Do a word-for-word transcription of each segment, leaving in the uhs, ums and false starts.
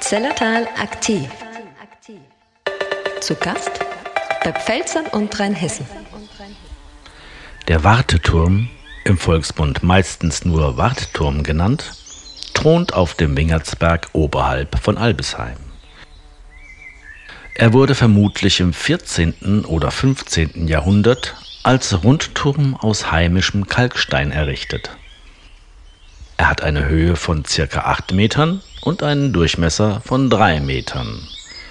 Zillertal aktiv. Zu Gast bei Pfälzern und Rheinhessen. Der Warteturm, im Volksmund meistens nur Wartturm genannt, thront auf dem Wingertsberg oberhalb von Albisheim. Er wurde vermutlich im vierzehnten oder fünfzehnten Jahrhundert als Rundturm aus heimischem Kalkstein errichtet. Er hat eine Höhe von circa acht Metern und einen Durchmesser von drei Metern.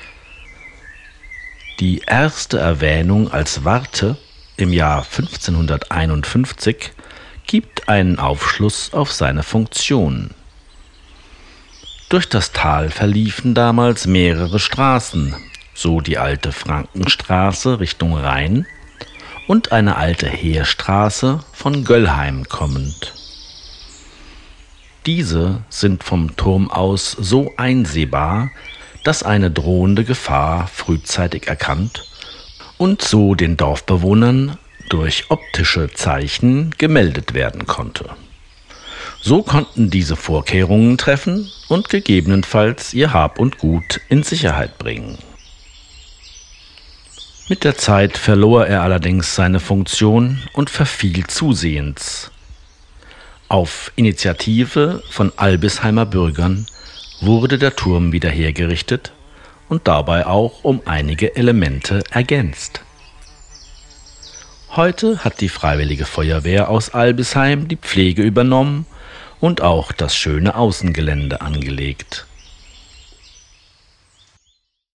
Die erste Erwähnung als Warte im Jahr fünfzehnhunderteinundfünfzig gibt einen Aufschluss auf seine Funktion. Durch das Tal verliefen damals mehrere Straßen, so die alte Frankenstraße Richtung Rhein und eine alte Heerstraße von Göllheim kommend. Diese sind vom Turm aus so einsehbar, dass eine drohende Gefahr frühzeitig erkannt und so den Dorfbewohnern durch optische Zeichen gemeldet werden konnte. So konnten diese Vorkehrungen treffen und gegebenenfalls ihr Hab und Gut in Sicherheit bringen. Mit der Zeit verlor er allerdings seine Funktion und verfiel zusehends. Auf Initiative von Albisheimer Bürgern wurde der Turm wieder hergerichtet und dabei auch um einige Elemente ergänzt. Heute hat die Freiwillige Feuerwehr aus Albisheim die Pflege übernommen und auch das schöne Außengelände angelegt.